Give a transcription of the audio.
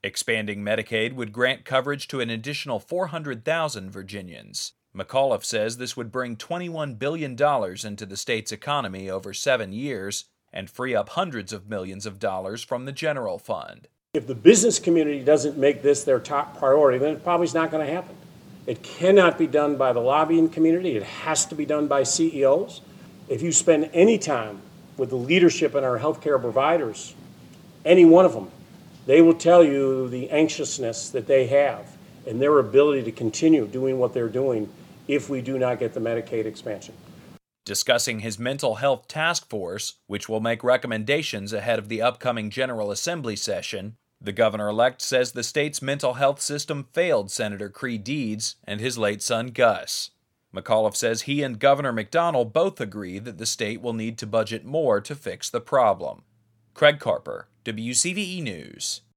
Expanding Medicaid would grant coverage to an additional 400,000 Virginians. McAuliffe says this would bring $21 billion into the state's economy over 7 years and free up hundreds of millions of dollars from the general fund. If the business community doesn't make this their top priority, then it probably is not going to happen. It cannot be done by the lobbying community. It has to be done by CEOs. If you spend any time with the leadership in our healthcare providers, any one of them, they will tell you the anxiousness that they have and their ability to continue doing what they're doing if we do not get the Medicaid expansion. Discussing his mental health task force, which will make recommendations ahead of the upcoming General Assembly session, the governor-elect says the state's mental health system failed Senator Creigh Deeds and his late son Gus. McAuliffe says he and Governor McDonnell both agree that the state will need to budget more to fix the problem. Craig Carper, WCVE News.